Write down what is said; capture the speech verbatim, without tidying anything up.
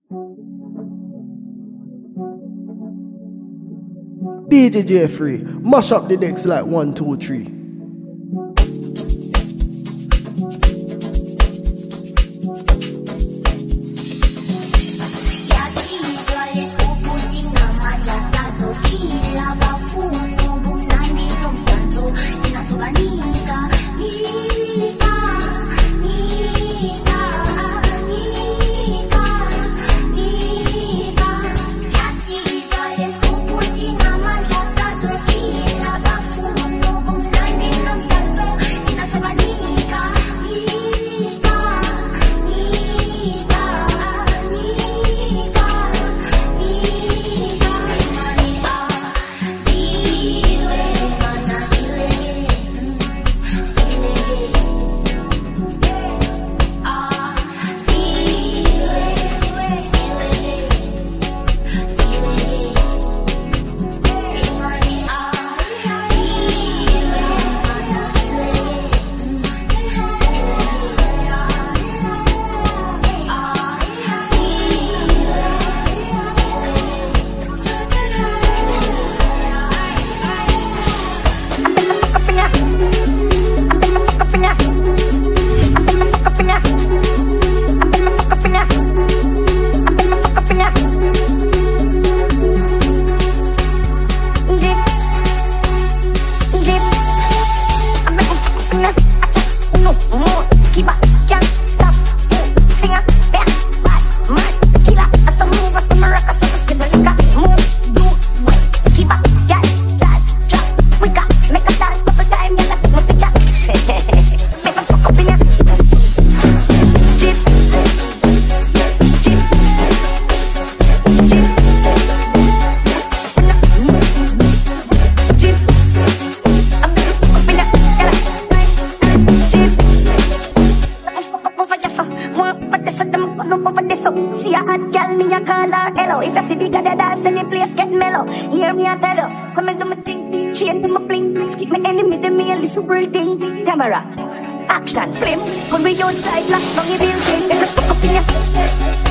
D J Jeffrey, mash up the decks like one, two, three. If you see bigger the dance and the place get mellow, hear me I tell you, some of them think, change them a bling, skip my enemy, the mainly super thing. Camera, action, flame, when we outside, lock, don't you build thing, they fuck up in ya.